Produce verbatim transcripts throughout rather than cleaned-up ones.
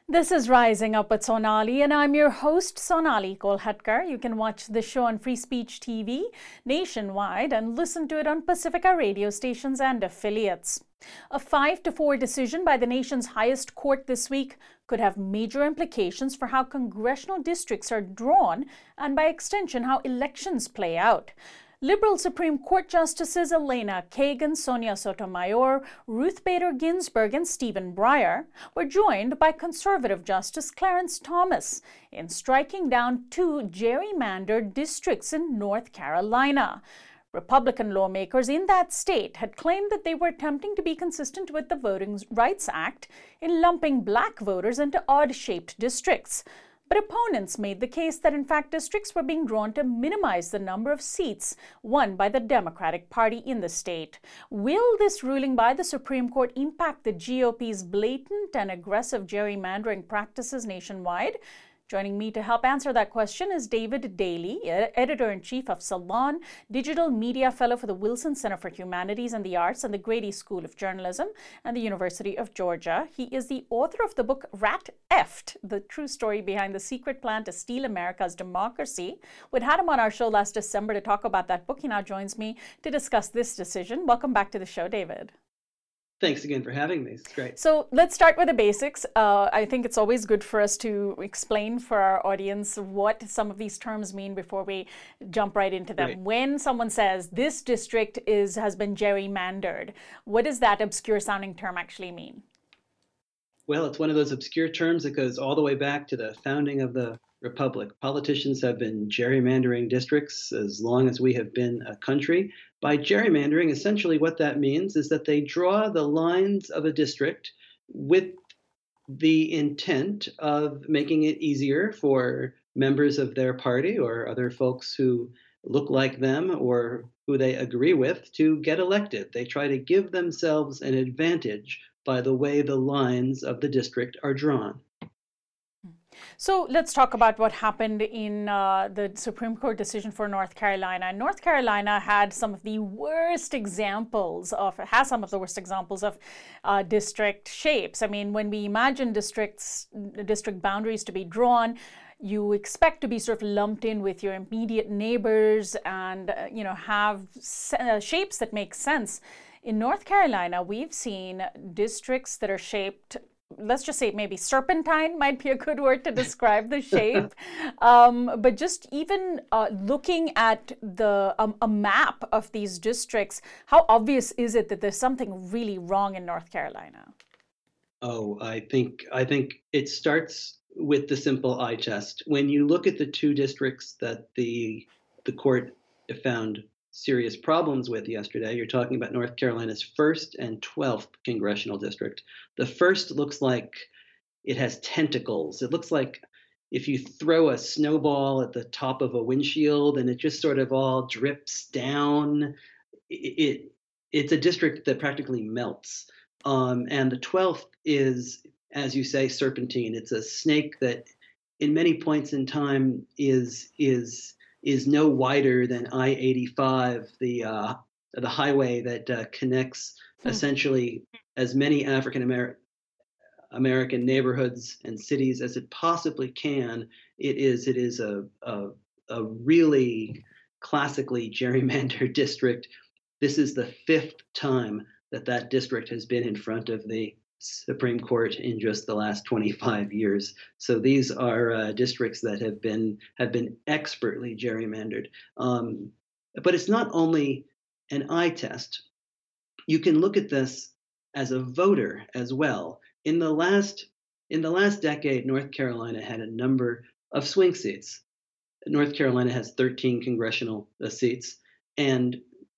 This is Rising Up with Sonali, and I'm your host, Sonali Kolhatkar. You can watch the show on Free Speech T V nationwide and listen to it on Pacifica radio stations and affiliates. A five to four decision by the nation's highest court this week could have major implications for how congressional districts are drawn and, by extension, how elections play out. Liberal Supreme Court Justices Elena Kagan, Sonia Sotomayor, Ruth Bader Ginsburg, and Stephen Breyer were joined by conservative Justice Clarence Thomas in striking down two gerrymandered districts in North Carolina. Republican lawmakers in that state had claimed that they were attempting to be consistent with the Voting Rights Act in lumping black voters into odd-shaped districts. But opponents made the case that, in fact, districts were being drawn to minimize the number of seats won by the Democratic Party in the state. Will this ruling by the Supreme Court impact the G O P's blatant and aggressive gerrymandering practices nationwide? Joining me to help answer that question is David Daley, Editor-in-Chief of Salon, Digital Media Fellow for the Wilson Center for Humanities and the Arts and the Grady School of Journalism and the University of Georgia. He is the author of the book Rat Effed, the true story behind the secret plan to steal America's democracy. We'd had him on our show last December to talk about that book. He now joins me to discuss this decision. Welcome back to the show, David. Thanks again for having me. It's great. So let's start with the basics. Uh, I think it's always good for us to explain for our audience what some of these terms mean before we jump right into them. Right. When someone says this district is has been gerrymandered, what does that obscure sounding term actually mean? Well, it's one of those obscure terms that goes all the way back to the founding of the Republic. Politicians have been gerrymandering districts as long as we have been a country. By gerrymandering, essentially what that means is that they draw the lines of a district with the intent of making it easier for members of their party or other folks who look like them or who they agree with to get elected. They try to give themselves an advantage by the way the lines of the district are drawn. So let's talk about what happened in uh, the Supreme Court decision for North Carolina. North Carolina had some of the worst examples of, has some of the worst examples of uh, district shapes. I mean, when we imagine districts, district boundaries to be drawn, you expect to be sort of lumped in with your immediate neighbors and, uh, you know, have uh, shapes that make sense. In North Carolina, we've seen districts that are shaped, let's just say maybe serpentine might be a good word to describe the shape. Um, but just even uh, looking at the um, a map of these districts, how obvious is it that there's something really wrong in North Carolina? Oh, I think I think it starts with the simple eye test. When you look at the two districts that the the court found serious problems with yesterday, you're talking about North Carolina's first and twelfth congressional district. The first looks like it has tentacles. It looks like if you throw a snowball at the top of a windshield and it just sort of all drips down. It, it it's a district that practically melts. Um, and the twelfth is, as you say, serpentine. It's a snake that in many points in time is is is no wider than I eighty-five, the uh, the highway that uh, connects hmm. essentially as many African Amer- American neighborhoods and cities as it possibly can. It is it is a a, a really classically gerrymandered district. This is the fifth time that that district has been in front of the Supreme Court in just the last twenty-five years. So these are uh, districts that have been have been expertly gerrymandered. Um, but it's not only an eye test. You can look at this as a voter as well. In the last in the last decade, North Carolina had a number of swing seats. North Carolina has thirteen congressional uh, seats, and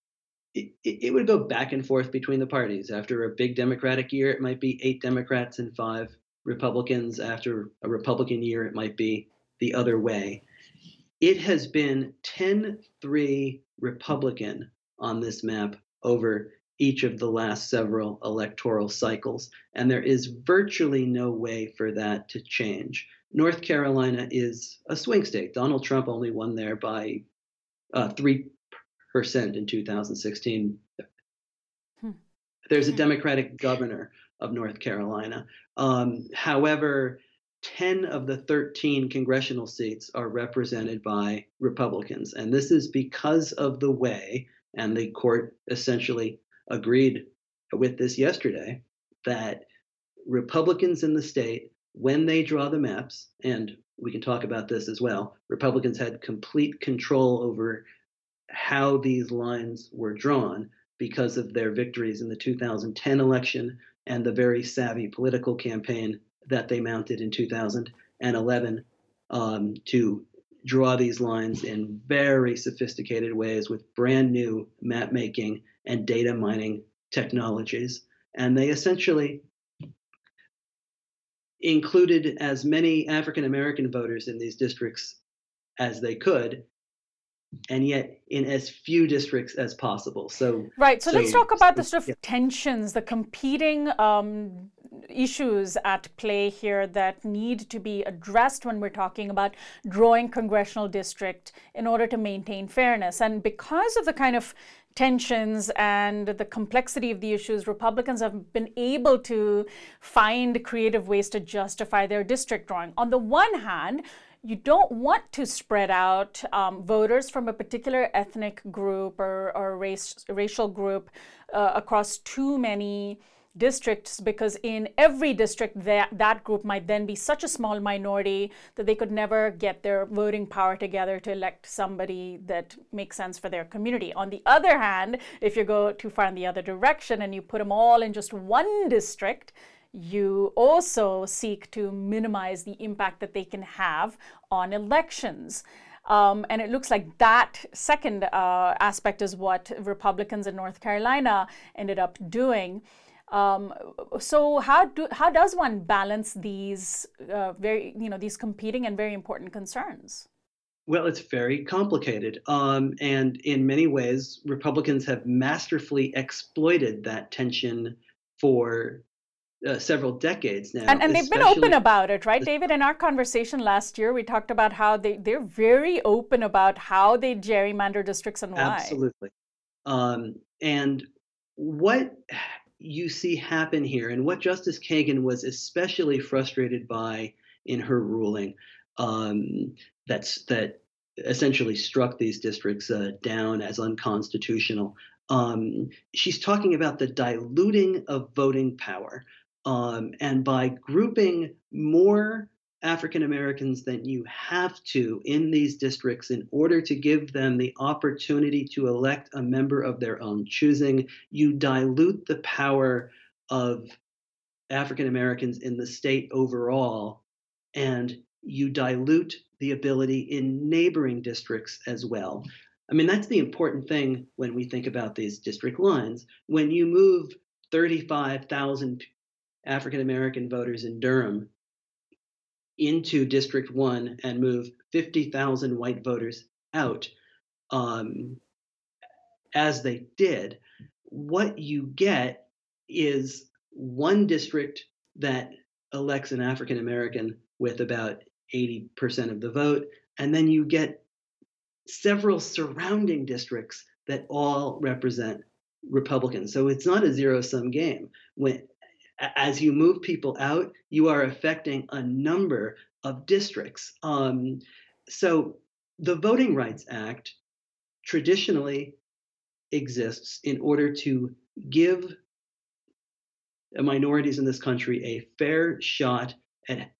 It, it would go back and forth between the parties. After a big Democratic year, it might be eight Democrats and five Republicans. After a Republican year, it might be the other way. It has been ten three Republican on this map over each of the last several electoral cycles, and there is virtually no way for that to change. North Carolina is a swing state. Donald Trump only won there by uh, three percent in two thousand sixteen. There's a Democratic governor of North Carolina. Um, however, ten of the thirteen congressional seats are represented by Republicans. And this is because of the way, and the court essentially agreed with this yesterday, that Republicans in the state, when they draw the maps, and we can talk about this as well, Republicans had complete control over how these lines were drawn because of their victories in the two thousand ten election and the very savvy political campaign that they mounted in two thousand eleven um, to draw these lines in very sophisticated ways with brand new map making and data mining technologies. And they essentially included as many African American voters in these districts as they could, and yet in as few districts as possible. So right. So, so let's talk about the sort of yeah. tensions, the competing um, issues at play here that need to be addressed when we're talking about drawing congressional district in order to maintain fairness. And because of the kind of tensions and the complexity of the issues, Republicans have been able to find creative ways to justify their district drawing. On the one hand, you don't want to spread out um, voters from a particular ethnic group or, or race, racial group uh, across too many districts, because in every district that, that group might then be such a small minority that they could never get their voting power together to elect somebody that makes sense for their community. On the other hand, if you go too far in the other direction and you put them all in just one district, you also seek to minimize the impact that they can have on elections. Um, and it looks like that second uh, aspect is what Republicans in North Carolina ended up doing. Um, so how do how does one balance these uh, very you know these competing and very important concerns? Well, it's very complicated, um, and in many ways, Republicans have masterfully exploited that tension for Uh, several decades now. And, and they've been open about it, right, David? In our conversation last year, we talked about how they, they're very open about how they gerrymander districts and why. Absolutely. Um, and what you see happen here, and what Justice Kagan was especially frustrated by in her ruling, um, that's that essentially struck these districts uh, down as unconstitutional. Um, she's talking about the diluting of voting power. Um, and by grouping more African Americans than you have to in these districts in order to give them the opportunity to elect a member of their own choosing, you dilute the power of African Americans in the state overall, and you dilute the ability in neighboring districts as well. I mean, that's the important thing when we think about these district lines. When you move thirty-five thousand African American voters in Durham into District one and move fifty thousand white voters out, um, as they did, what you get is one district that elects an African American with about eighty percent of the vote, and then you get several surrounding districts that all represent Republicans. So it's not a zero-sum game. When As you move people out, you are affecting a number of districts. Um, so the Voting Rights Act traditionally exists in order to give minorities in this country a fair shot at,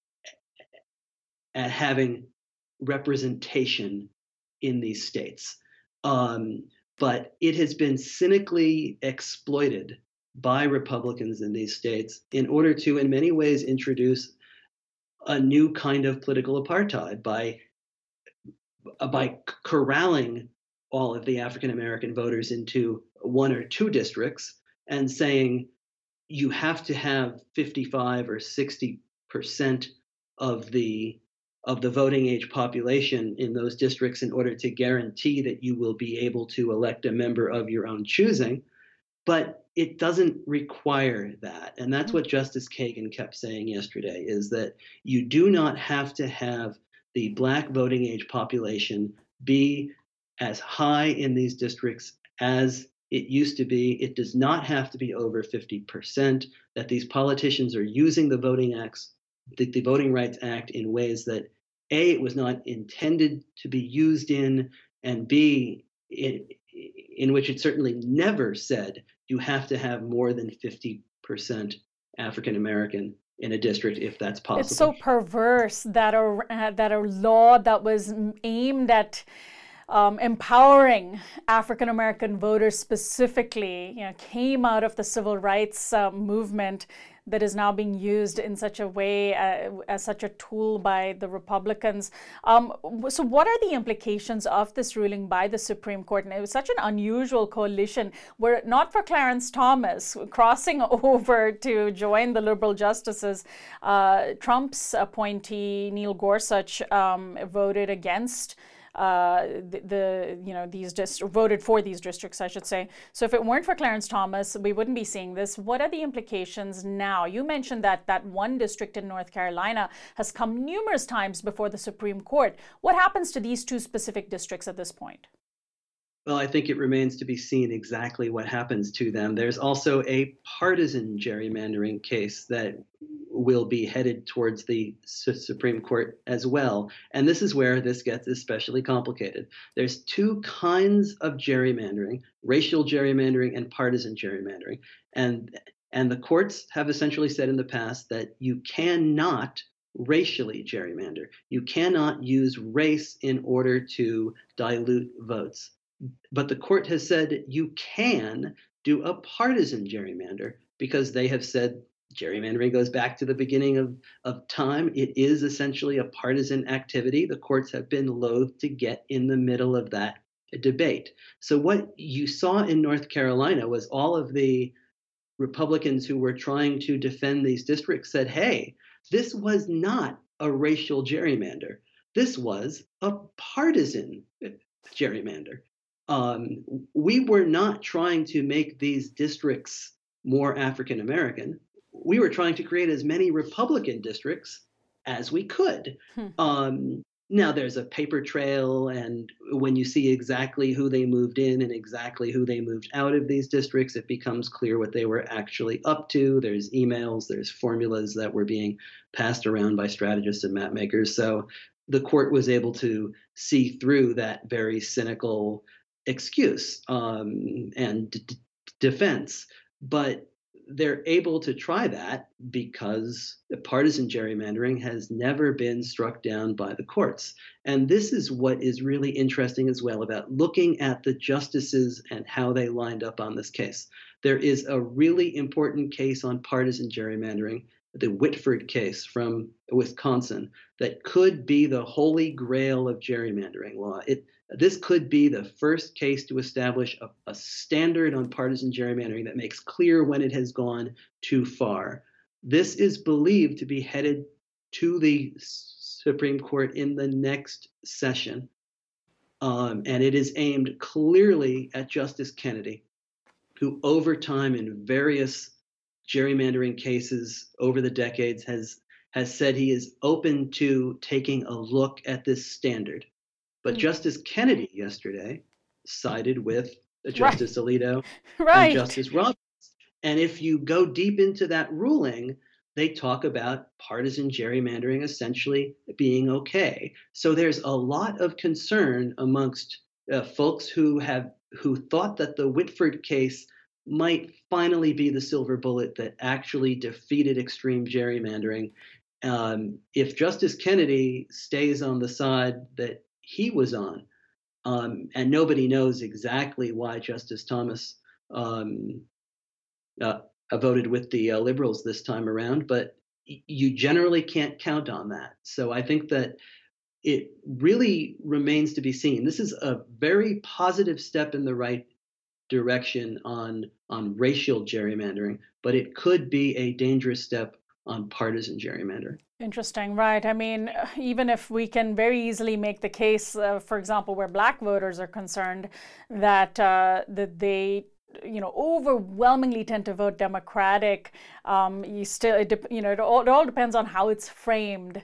at having representation in these states. Um, but it has been cynically exploited by Republicans in these states in order to, in many ways, introduce a new kind of political apartheid by, uh, by corralling all of the African American voters into one or two districts and saying you have to have fifty-five or sixty percent of the of the voting age population in those districts in order to guarantee that you will be able to elect a member of your own choosing. But it doesn't require that. And that's what Justice Kagan kept saying yesterday, is that you do not have to have the Black voting age population be as high in these districts as it used to be. It does not have to be over fifty percent, that these politicians are using the Voting Acts the, the Voting Rights Act in ways that, A, it was not intended to be used in, and B, in, in which it certainly never said you have to have more than fifty percent African American in a district if that's possible. It's so perverse that a, uh, that a law that was aimed at um, empowering African American voters specifically, you know, came out of the civil rights uh, movement that is now being used in such a way, uh, as such a tool by the Republicans. Um, so what are the implications of this ruling by the Supreme Court? And it was such an unusual coalition, were it not for Clarence Thomas crossing over to join the liberal justices, uh, Trump's appointee, Neil Gorsuch, um, voted against Uh, the, the you know these dist- voted for these districts, I should say. So if it weren't for Clarence Thomas, we wouldn't be seeing this. What are the implications now? You mentioned that that one district in North Carolina has come numerous times before the Supreme Court. What happens to these two specific districts at this point? Well, I think it remains to be seen exactly what happens to them. There's also a partisan gerrymandering case that will be headed towards the Supreme Court as well. And this is where this gets especially complicated. There's two kinds of gerrymandering, racial gerrymandering and partisan gerrymandering. And, and the courts have essentially said in the past that you cannot racially gerrymander. You cannot use race in order to dilute votes. But the court has said you can do a partisan gerrymander because they have said gerrymandering goes back to the beginning of, of time. It is essentially a partisan activity. The courts have been loath to get in the middle of that debate. So what you saw in North Carolina was all of the Republicans who were trying to defend these districts said, hey, this was not a racial gerrymander. This was a partisan gerrymander. Um, we were not trying to make these districts more African American. We were trying to create as many Republican districts as we could. Hmm. Um, now, there's a paper trail, and when you see exactly who they moved in and exactly who they moved out of these districts, it becomes clear what they were actually up to. There's emails, there's formulas that were being passed around by strategists and map makers. So the court was able to see through that very cynical excuse um, and d- defense, but they're able to try that because the partisan gerrymandering has never been struck down by the courts. And this is what is really interesting as well about looking at the justices and how they lined up on this case. There is a really important case on partisan gerrymandering, the Whitford case from Wisconsin, that could be the holy grail of gerrymandering law. It This could be the first case to establish a, a standard on partisan gerrymandering that makes clear when it has gone too far. This is believed to be headed to the Supreme Court in the next session. Um, and it is aimed clearly at Justice Kennedy, who over time in various gerrymandering cases over the decades has, has said he is open to taking a look at this standard. But mm-hmm. Justice Kennedy yesterday sided with Justice right. Alito right. and Justice Roberts. And if you go deep into that ruling, they talk about partisan gerrymandering essentially being okay. So there's a lot of concern amongst uh, folks who have who thought that the Whitford case might finally be the silver bullet that actually defeated extreme gerrymandering. Um, if Justice Kennedy stays on the side that he was on, um, and nobody knows exactly why Justice Thomas um, uh, voted with the uh, liberals this time around, but y- you generally can't count on that. So I think that it really remains to be seen. This is a very positive step in the right direction on, on racial gerrymandering, but it could be a dangerous step on partisan gerrymandering. Interesting, right. I mean, even if we can very easily make the case, uh, for example, where black voters are concerned, that uh, that they, you know, overwhelmingly tend to vote Democratic, um, you still, it de- you know, it all, it all depends on how it's framed.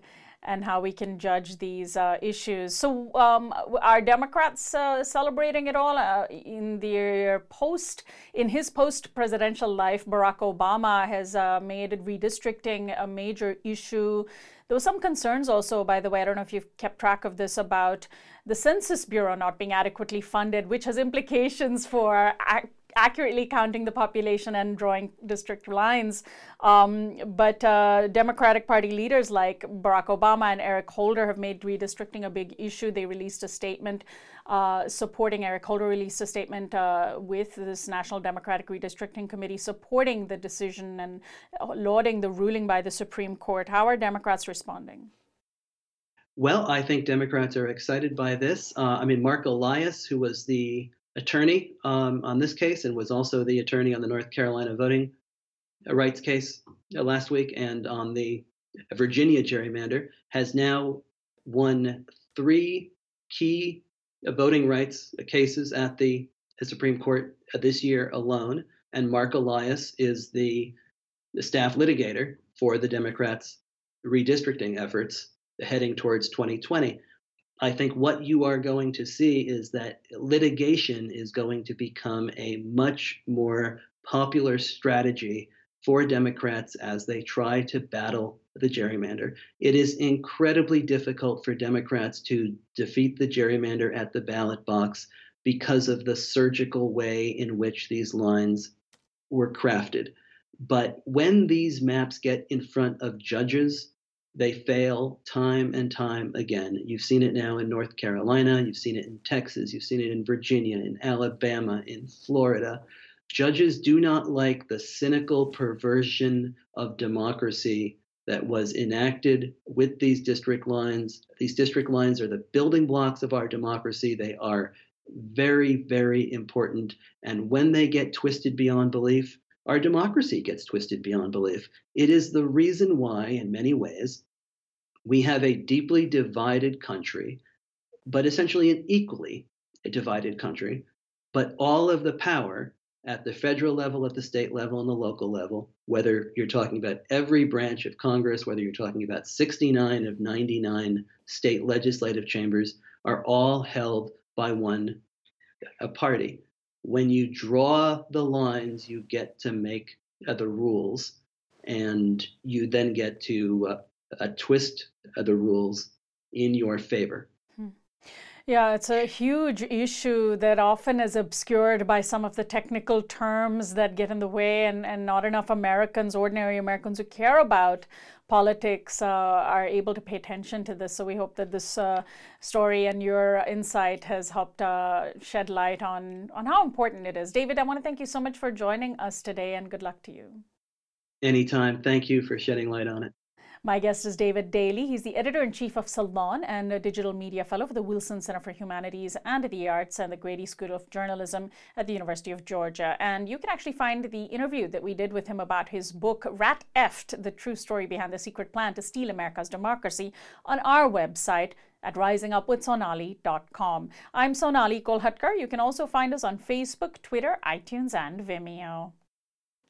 and how we can judge these uh, issues. So um, are Democrats uh, celebrating it all? Uh, in their post, in his post-presidential life, Barack Obama has uh, made redistricting a major issue. There were some concerns also, by the way, I don't know if you've kept track of this, about the Census Bureau not being adequately funded, which has implications for ac- accurately counting the population and drawing district lines. Um, but uh, Democratic Party leaders like Barack Obama and Eric Holder have made redistricting a big issue. They released a statement uh, supporting, Eric Holder released a statement uh, with this National Democratic Redistricting Committee supporting the decision and lauding the ruling by the Supreme Court. How are Democrats responding? Well, I think Democrats are excited by this. Uh, I mean, Mark Elias, who was the attorney um, on this case and was also the attorney on the North Carolina voting rights case uh, last week and on the Virginia gerrymander, has now won three key uh, voting rights cases at the, the Supreme Court uh, this year alone. And Mark Elias is the, the staff litigator for the Democrats' redistricting efforts heading towards twenty twenty. I think what you are going to see is that litigation is going to become a much more popular strategy for Democrats as they try to battle the gerrymander. It is incredibly difficult for Democrats to defeat the gerrymander at the ballot box because of the surgical way in which these lines were crafted. But when these maps get in front of judges, they fail time and time again. You've seen it now in North Carolina, you've seen it in Texas, you've seen it in Virginia, in Alabama, in Florida. Judges do not like the cynical perversion of democracy that was enacted with these district lines. These district lines are the building blocks of our democracy. They are very, very important. And when they get twisted beyond belief, our democracy gets twisted beyond belief. It is the reason why, in many ways, we have a deeply divided country, but essentially an equally divided country. But all of the power at the federal level, at the state level, and the local level, whether you're talking about every branch of Congress, whether you're talking about sixty-nine of ninety-nine state legislative chambers, are all held by one a party. When you draw the lines, you get to make uh, the rules, and you then get to uh, uh, twist uh, the rules in your favor. Yeah, it's a huge issue that often is obscured by some of the technical terms that get in the way, and, and not enough Americans, ordinary Americans who care about politics, uh, are able to pay attention to this. So we hope that this uh, story and your insight has helped uh, shed light on, on how important it is. David, I want to thank you so much for joining us today, and good luck to you. Anytime. Thank you for shedding light on it. My guest is David Daley. He's the editor-in-chief of Salon and a digital media fellow for the Wilson Center for Humanities and the Arts and the Grady School of Journalism at the University of Georgia. And you can actually find the interview that we did with him about his book, Rat Effed, The True Story Behind the Secret Plan to Steal America's Democracy, on our website at rising up with sonali dot com. I'm Sonali Kolhatkar. You can also find us on Facebook, Twitter, iTunes, and Vimeo.